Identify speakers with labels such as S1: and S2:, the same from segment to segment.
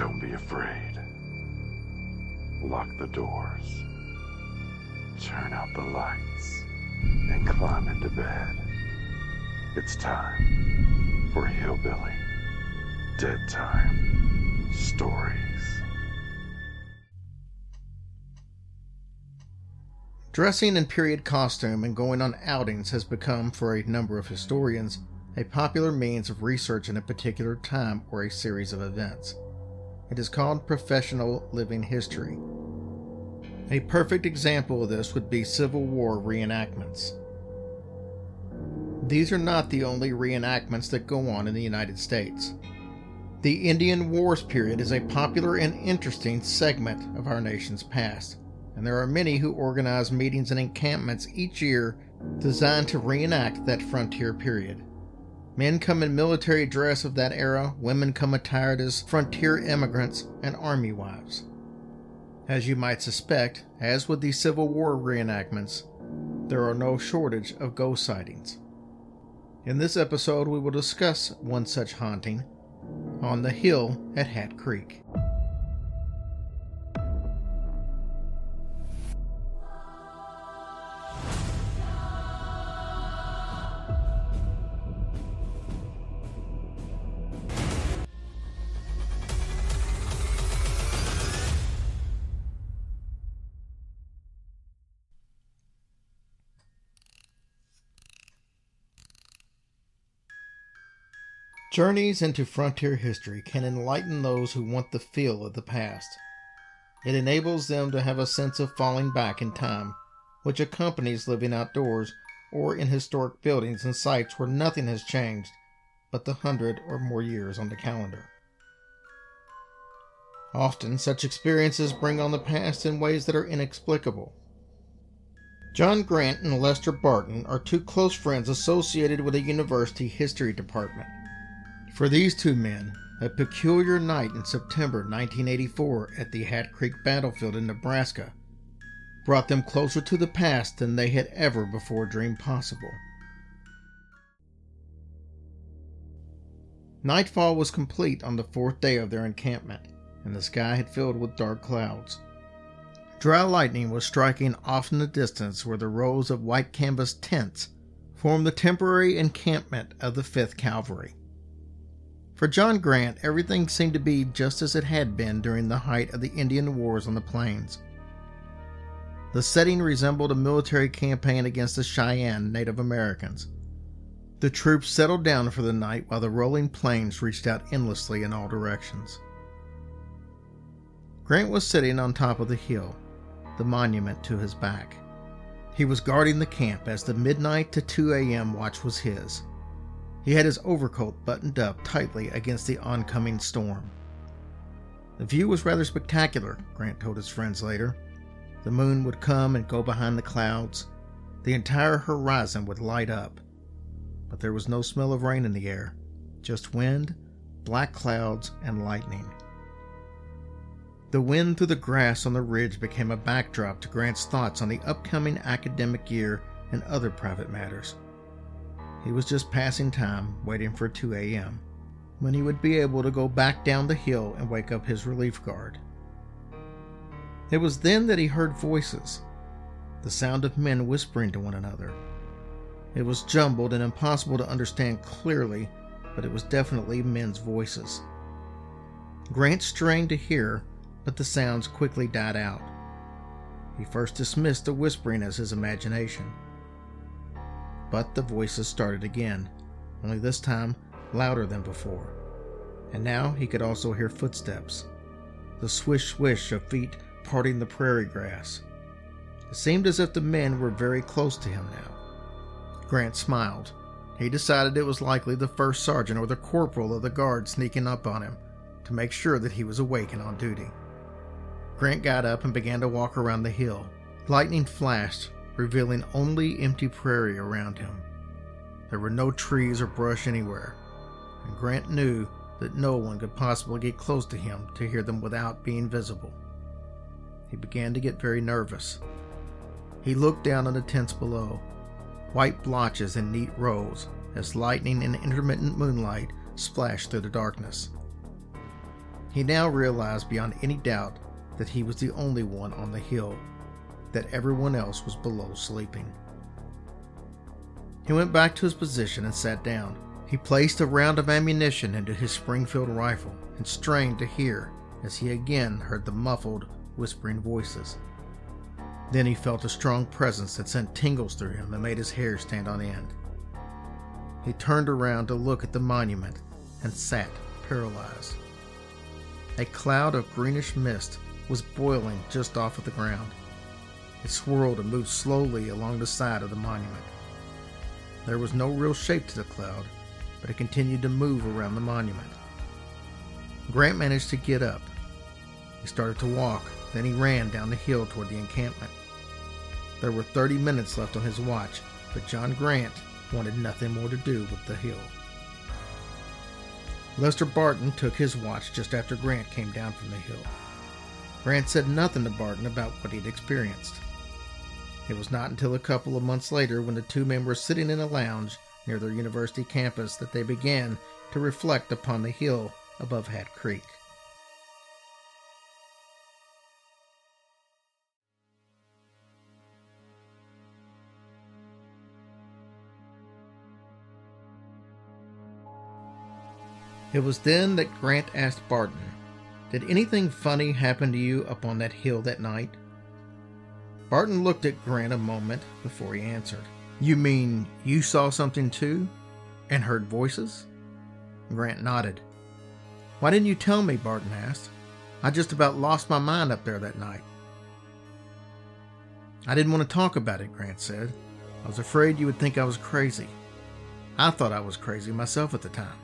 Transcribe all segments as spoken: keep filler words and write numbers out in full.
S1: Don't be afraid. Lock the doors. Turn out the lights. And climb into bed. It's time for Hillbilly Dead Time Stories.
S2: Dressing in period costume and going on outings has become, for a number of historians, a popular means of researching a particular time or a series of events. It is called professional living history. A perfect example of this would be Civil War reenactments. These are not the only reenactments that go on in the United States. The Indian Wars period is a popular and interesting segment of our nation's past, and there are many who organize meetings and encampments each year designed to reenact that frontier period. Men come in military dress of that era, women come attired as frontier immigrants and army wives. As you might suspect, as with the Civil War reenactments, there are no shortage of ghost sightings. In this episode, we will discuss one such haunting on the hill at Hat Creek. Journeys into frontier history can enlighten those who want the feel of the past. It enables them to have a sense of falling back in time, which accompanies living outdoors or in historic buildings and sites where nothing has changed but the hundred or more years on the calendar. Often, such experiences bring on the past in ways that are inexplicable. John Grant and Lester Barton are two close friends associated with a university history department. For these two men, a peculiar night in September nineteen eighty-four at the Hat Creek battlefield in Nebraska brought them closer to the past than they had ever before dreamed possible. Nightfall was complete on the fourth day of their encampment, and the sky had filled with dark clouds. Dry lightning was striking off in the distance where the rows of white canvas tents formed the temporary encampment of the fifth Cavalry. For John Grant, everything seemed to be just as it had been during the height of the Indian Wars on the plains. The setting resembled a military campaign against the Cheyenne Native Americans. The troops settled down for the night while the rolling plains reached out endlessly in all directions. Grant was sitting on top of the hill, the monument to his back. He was guarding the camp as the midnight to two a.m. watch was his. He had his overcoat buttoned up tightly against the oncoming storm. The view was rather spectacular, Grant told his friends later. The moon would come and go behind the clouds. The entire horizon would light up. But there was no smell of rain in the air, just wind, black clouds, and lightning. The wind through the grass on the ridge became a backdrop to Grant's thoughts on the upcoming academic year and other private matters. He was just passing time, waiting for two a.m., when he would be able to go back down the hill and wake up his relief guard. It was then that he heard voices, the sound of men whispering to one another. It was jumbled and impossible to understand clearly, but it was definitely men's voices. Grant strained to hear, but the sounds quickly died out. He first dismissed the whispering as his imagination. But the voices started again, only this time louder than before. And now he could also hear footsteps, the swish-swish of feet parting the prairie grass. It seemed as if the men were very close to him now. Grant smiled. He decided it was likely the first sergeant or the corporal of the guard sneaking up on him to make sure that he was awake and on duty. Grant got up and began to walk around the hill. Lightning flashed, revealing only empty prairie around him. There were no trees or brush anywhere, and Grant knew that no one could possibly get close to him to hear them without being visible. He began to get very nervous. He looked down on the tents below, white blotches in neat rows, as lightning and intermittent moonlight splashed through the darkness. He now realized beyond any doubt that he was the only one on the hill, that everyone else was below sleeping. He went back to his position and sat down. He placed a round of ammunition into his Springfield rifle and strained to hear as he again heard the muffled, whispering voices. Then he felt a strong presence that sent tingles through him and made his hair stand on end. He turned around to look at the monument and sat paralyzed. A cloud of greenish mist was boiling just off of the ground. It swirled and moved slowly along the side of the monument. There was no real shape to the cloud, but it continued to move around the monument. Grant managed to get up. He started to walk, then he ran down the hill toward the encampment. There were thirty minutes left on his watch, but John Grant wanted nothing more to do with the hill. Lester Barton took his watch just after Grant came down from the hill. Grant said nothing to Barton about what he'd experienced. It was not until a couple of months later, when the two men were sitting in a lounge near their university campus, that they began to reflect upon the hill above Hat Creek. It was then that Grant asked Barton, "Did anything funny happen to you up on that hill that night?" Barton looked at Grant a moment before he answered. "You mean you saw something too? And heard voices?" Grant nodded. "Why didn't you tell me?" Barton asked. "I just about lost my mind up there that night." "I didn't want to talk about it," Grant said. "I was afraid you would think I was crazy. I thought I was crazy myself at the time."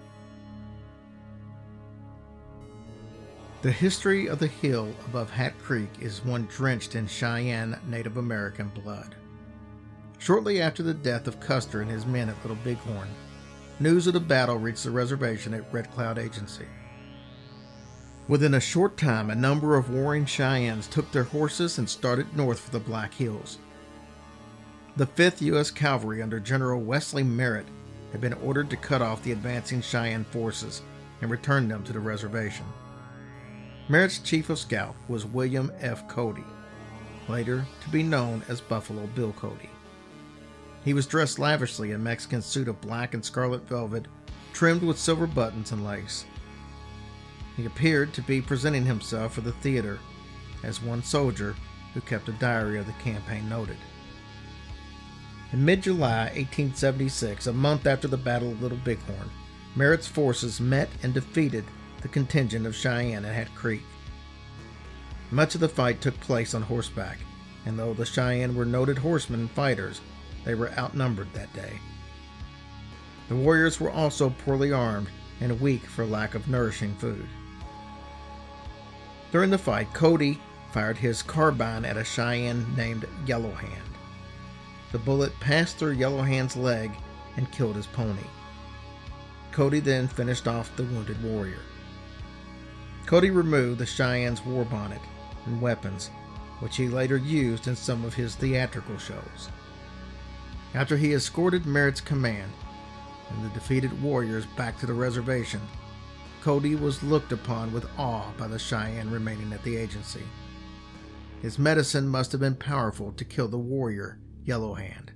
S2: The history of the hill above Hat Creek is one drenched in Cheyenne Native American blood. Shortly after the death of Custer and his men at Little Bighorn, news of the battle reached the reservation at Red Cloud Agency. Within a short time, a number of warring Cheyennes took their horses and started north for the Black Hills. The fifth U S Cavalry under General Wesley Merritt had been ordered to cut off the advancing Cheyenne forces and return them to the reservation. Merritt's chief of scout was William F. Cody, later to be known as Buffalo Bill Cody. He was dressed lavishly in a Mexican suit of black and scarlet velvet, trimmed with silver buttons and lace. He appeared to be presenting himself for the theater, as one soldier who kept a diary of the campaign noted. In mid-July eighteen seventy-six, a month after the Battle of Little Bighorn, Merritt's forces met and defeated the contingent of Cheyenne at Hat Creek. Much of the fight took place on horseback, and though the Cheyenne were noted horsemen and fighters, they were outnumbered that day. The warriors were also poorly armed and weak for lack of nourishing food. During the fight, Cody fired his carbine at a Cheyenne named Yellow Hand. The bullet passed through Yellow Hand's leg and killed his pony. Cody then finished off the wounded warrior. Cody removed the Cheyenne's war bonnet and weapons, which he later used in some of his theatrical shows. After he escorted Merritt's command and the defeated warriors back to the reservation, Cody was looked upon with awe by the Cheyenne remaining at the agency. His medicine must have been powerful to kill the warrior Yellow Hand.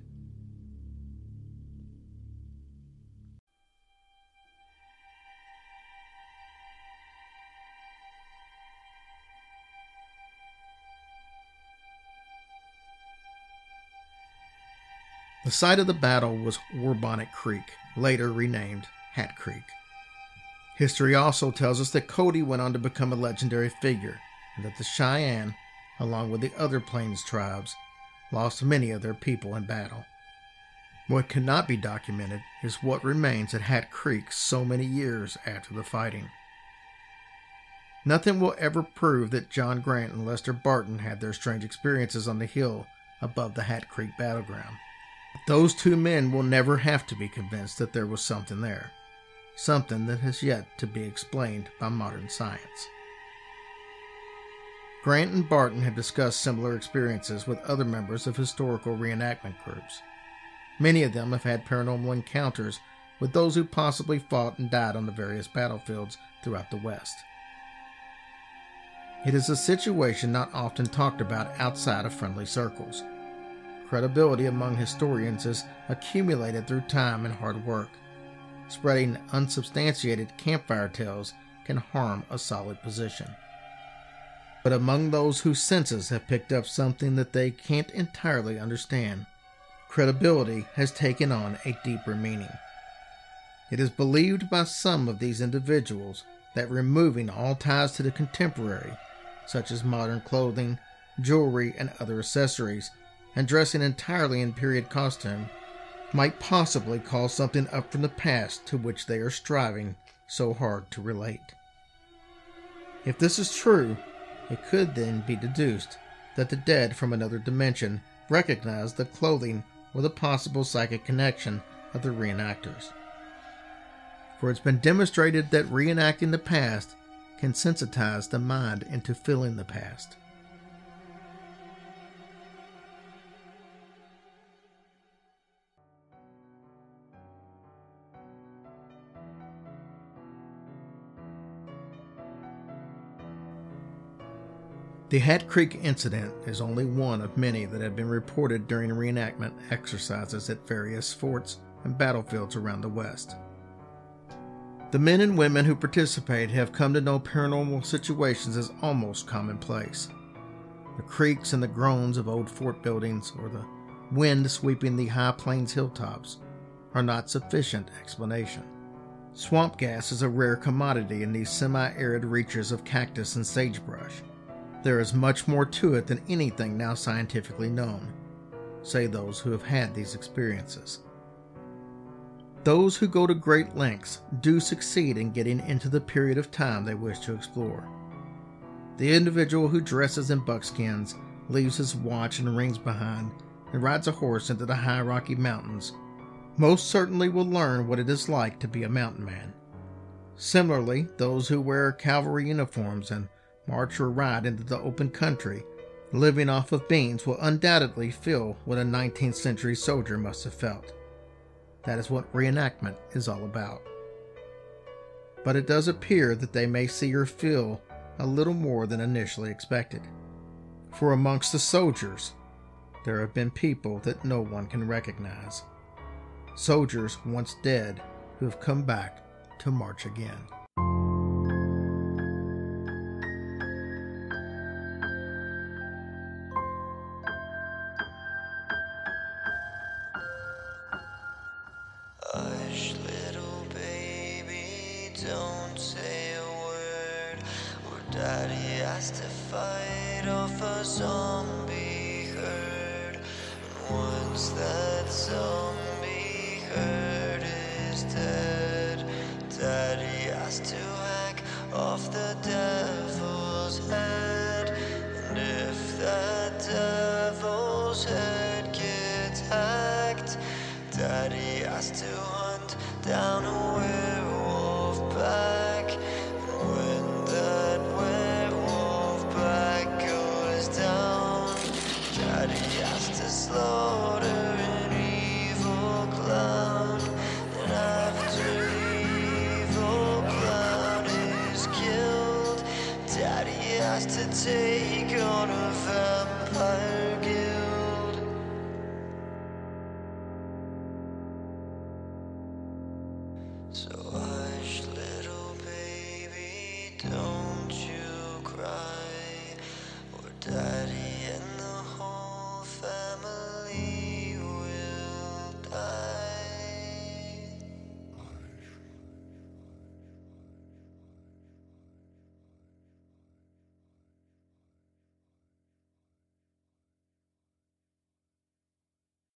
S2: The site of the battle was Warbonnet Creek, later renamed Hat Creek. History also tells us that Cody went on to become a legendary figure, and that the Cheyenne, along with the other Plains tribes, lost many of their people in battle. What cannot be documented is what remains at Hat Creek so many years after the fighting. Nothing will ever prove that John Grant and Lester Barton had their strange experiences on the hill above the Hat Creek battleground. Those two men will never have to be convinced that there was something there, something that has yet to be explained by modern science. Grant and Barton have discussed similar experiences with other members of historical reenactment groups. Many of them have had paranormal encounters with those who possibly fought and died on the various battlefields throughout the West. It is a situation not often talked about outside of friendly circles. Credibility among historians is accumulated through time and hard work. Spreading unsubstantiated campfire tales can harm a solid position. But among those whose senses have picked up something that they can't entirely understand, credibility has taken on a deeper meaning. It is believed by some of these individuals that removing all ties to the contemporary, such as modern clothing, jewelry, and other accessories, and dressing entirely in period costume, might possibly call something up from the past to which they are striving so hard to relate. If this is true, it could then be deduced that the dead from another dimension recognize the clothing or the possible psychic connection of the reenactors. For it's been demonstrated that reenacting the past can sensitize the mind into feeling the past. The Hat Creek incident is only one of many that have been reported during reenactment exercises at various forts and battlefields around the West. The men and women who participate have come to know paranormal situations as almost commonplace. The creaks and the groans of old fort buildings or the wind sweeping the high plains hilltops are not sufficient explanation. Swamp gas is a rare commodity in these semi-arid reaches of cactus and sagebrush. There is much more to it than anything now scientifically known, say those who have had these experiences. Those who go to great lengths do succeed in getting into the period of time they wish to explore. The individual who dresses in buckskins, leaves his watch and rings behind, and rides a horse into the high Rocky Mountains most certainly will learn what it is like to be a mountain man. Similarly, those who wear cavalry uniforms and march or ride into the open country, living off of beans, will undoubtedly feel what a nineteenth century soldier must have felt. That is what reenactment is all about. But it does appear that they may see or feel a little more than initially expected. For amongst the soldiers, there have been people that no one can recognize. Soldiers once dead who have come back to march again.
S3: Hush, little baby, don't say a word, or Daddy has to fight off a zombie herd. And once that zombie herd is dead, Daddy has to hack off the devil's head. And if that devil's head gets hacked, Daddy has to hunt down a werewolf pack. And when that werewolf pack goes down, Daddy has to slaughter an evil clown. And after the evil clown is killed, Daddy has to take on a vampire guild.